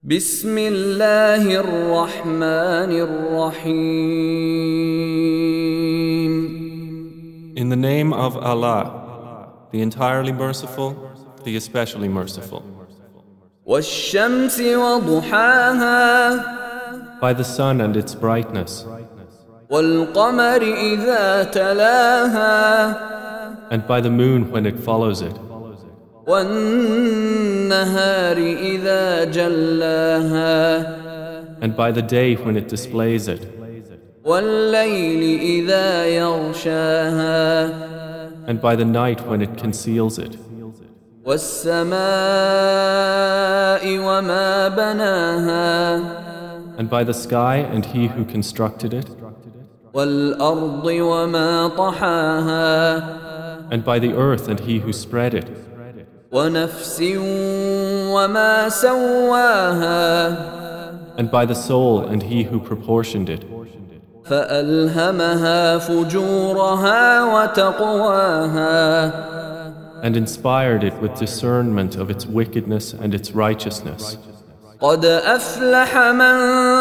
بسم الله الرحمن الرحيم. In the name of Allah, the entirely merciful, the especially merciful. والشمس وضحاها By the sun and its brightness, والقمر إذا تلاها and by the moon when it follows it, والنهار إذا جلاها and by the day when it displays it, والليل إذا يغشاها and by the night when it conceals it, والسماء وما بناها and by the sky and he who constructed it, والأرض وما طحاها and by the earth and he who spread it, ونفس وما سواها and by the soul and he who proportioned it, فألهمها فجورها وتقواها and inspired it with discernment of its wickedness and its righteousness. قد أفلح من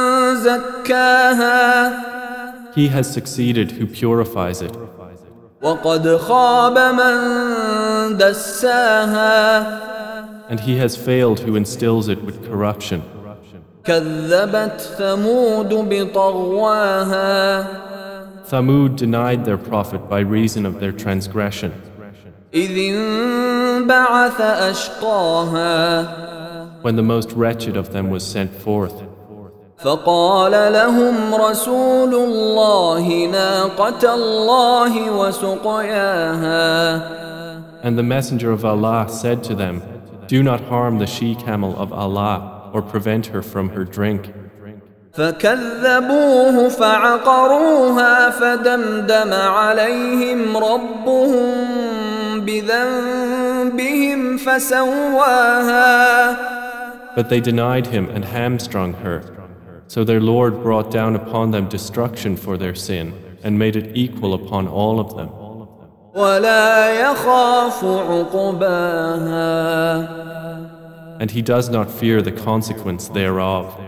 زكاها He has succeeded who purifies it, وقد خاب من دساها and he has failed who instills it with corruption. كذبت ثمود بطغواها Thamud denied their prophet by reason of their transgression, إذ انبعث أشقاها when the most wretched of them was sent forth. فقال لهم رسول الله ناقة الله وسقياها And the messenger of Allah said to them, "Do not harm the she-camel of Allah or prevent her from her drink." فكذبوه فعقروها فدمدم عليهم ربهم بذنبهم فسواها But they denied him and hamstrung her. So their Lord brought down upon them destruction for their sin and made it equal upon all of them. ولا يخاف عقباها And he does not fear the consequence thereof.